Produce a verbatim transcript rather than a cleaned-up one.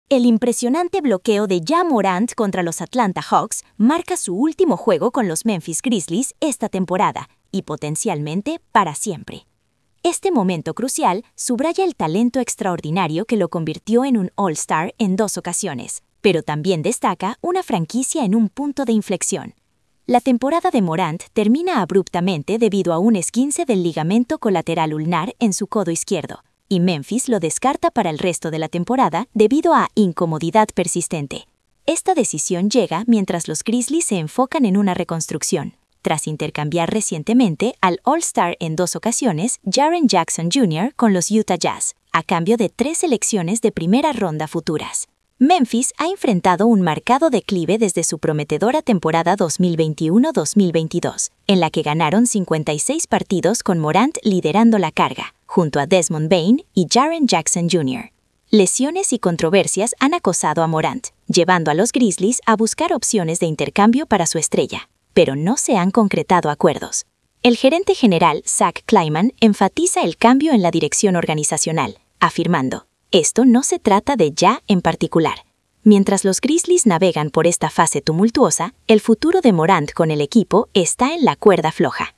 El impresionante bloqueo de Ja Morant contra los Atlanta Hawks marca su último juego con los Memphis Grizzlies esta temporada y potencialmente para siempre. Este momento crucial subraya el talento extraordinario que lo convirtió en un All-Star en dos ocasiones, pero también destaca una franquicia en un punto de inflexión. La temporada de Morant termina abruptamente debido a un esguince del ligamento colateral ulnar en su codo izquierdo, y Memphis lo descarta para el resto de la temporada debido a incomodidad persistente. Esta decisión llega mientras los Grizzlies se enfocan en una reconstrucción, tras intercambiar recientemente al All-Star en dos ocasiones, Jaren Jackson junior con los Utah Jazz, a cambio de tres selecciones de primera ronda futuras. Memphis ha enfrentado un marcado declive desde su prometedora temporada dos mil veintiuno dos mil veintidós, en la que ganaron cincuenta y seis partidos con Morant liderando la carga, junto a Desmond Bane y Jaren Jackson junior Lesiones y controversias han acosado a Morant, llevando a los Grizzlies a buscar opciones de intercambio para su estrella, pero no se han concretado acuerdos. El gerente general, Zach Kleiman, enfatiza el cambio en la dirección organizacional, afirmando: esto no se trata de Ja en particular. Mientras los Grizzlies navegan por esta fase tumultuosa, el futuro de Morant con el equipo está en la cuerda floja.